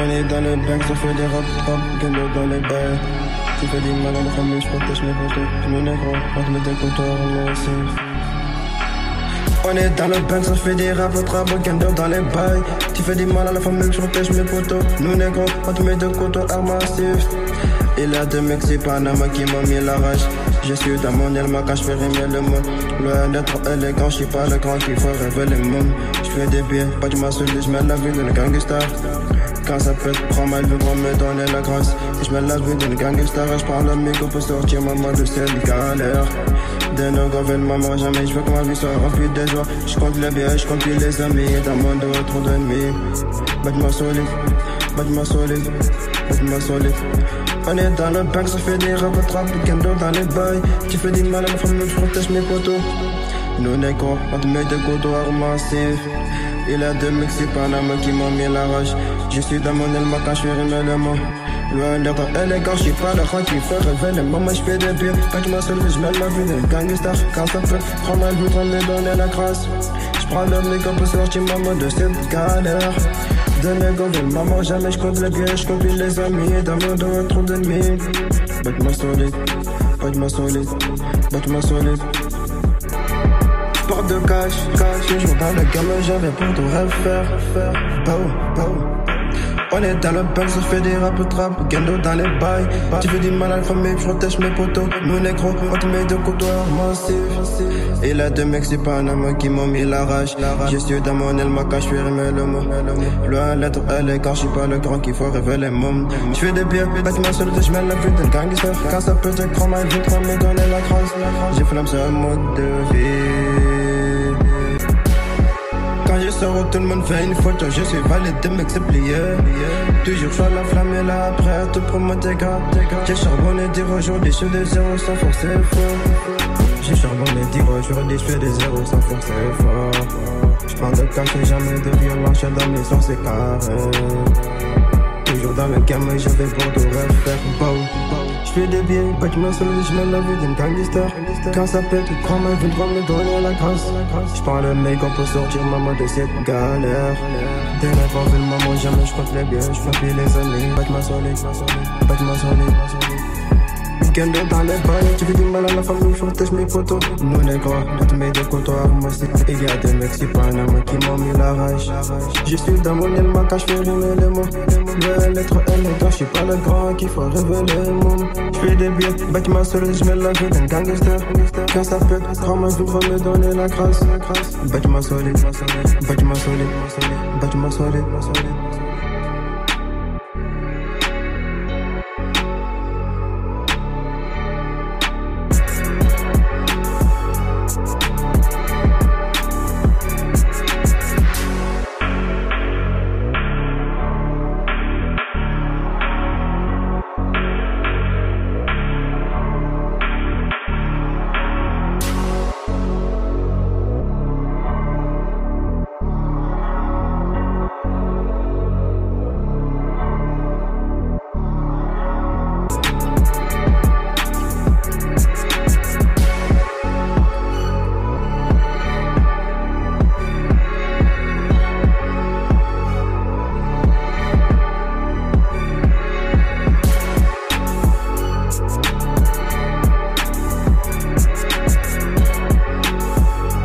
On est dans le bac, ça fait des rap, gando dans les bails. Tu fais du mal à la famille, j'protège mes potos. Nous négro, on te met des comptoirs, moi aussi. On est dans le bac, ça fait des rap, gando dans les bails. Tu fais du mal à la famille, j'protège mes potos. Nous négro, on te met des comptoirs, massifs. Il y a deux mecs, c'est Panama qui m'ont mis la rage. Je suis dans mon aile, ma cache, je fais rimer le monde. Loin d'être élégant, je suis pas le grand qui faut rêver le monde. Je fais des billets, pas de ma solide, je mets la vie d'une gangster. Quand ça pète, prends ma vie pour me donner la grâce. Je mets la vie d'une gangster, je prends le micro pour sortir maman de cette galère. De nos grands maman, jamais je veux que ma vie soit remplie de joie. Je compte les billets, je compte les amis. Dans mon dos, trop d'ennemis. Bête-moi solide, bête-moi solide, bête-moi solide. On est dans le bac, ça fait des rap, gando dans les bails. Tu fais du mal à la famille, je protège mes potos. Nous négro, on te met des comptoirs massifs. Il y a deux mecs, c'est Panama qui m'ont mis la rage. Je suis dans mon aile, ma cache, je fais rimer le mot. Loin d'être élégant, je suis pas le rang qui fait rêver les moments, je fais des pires. Quand je m'assole, je mets la vie d'un gangster. Quand ça peut, prends ma vie, on me donner la grâce. Je prends le micro pour sortir maman de cette galère. De mes maman, jamais je compte les billets, je compte les amis. Dans mon dos, trop d'ennemis. Bête-moi solide, bête-moi solide, bête-moi solide. Porte de cash, toujours dans le gamin, j'avais pour tout refaire. Bow. On est dans le bac, ça fait des rap, gando dans les bails. Tu fais du mal à la famille, je protège mes potos. Nous négro, on te met de comptoirs massifs. Et là deux mecs, c'est Panama qui m'ont mis la rage. Je suis dans mon aile, ma cache, je fais rimer le mot. Loin d'être élégant, je suis pas le grand qu'il faut rêver les mômes. Je fais des billets, bâtiment solide, je mets la vie d'un gangster. Quand ça peut te prendre ma vie, on me donner la grâce. J'ai flamme sur un mode de vie. Quand je sors, tout le monde fait une photo. Je suis validé, mec, c'est plié. Toujours sur la flamme et là après, tout pour mon dégât. J'ai charbonné, dire aujourd'hui, je suis des zéros sans forcer fort. J'ai charbonné, dire aujourd'hui, je fais des zéros sans forcer fort. J'prends de cash et jamais de violence, je suis dans mes soins, c'est carré. Toujours dans le game, je vais pour tout refaire. Je fais des billets, pas que ma seule, je mets la vie d'une gangster. Quand ça pète, prends ma vie, me donner la grâce. Je prends le mec pour sortir maman de cette galère. Dès la ville, maman, jamais je compte les biens, je fais plus les amis. Bête-moi solide, bête-moi solide. Gando dans les bails, tu fais du mal à la famille, je protège mes potos. Nous négro, on te met des comptoirs massifs. Il y a des mecs, c'est Panama qui m'ont mis la rage. Je suis dans mon aile, ma cache, je fais rimer les mots. Ouais, l'être élégant, je suis pas le grand qu'il faut révéler les mômes. Je fais des billets, bâtiment solide, je mets la vie d'un gangster. Quand ça pète, prends ma vie, va me donner la grâce. Bâtiment solide, bâtiment solide, bâtiment solide.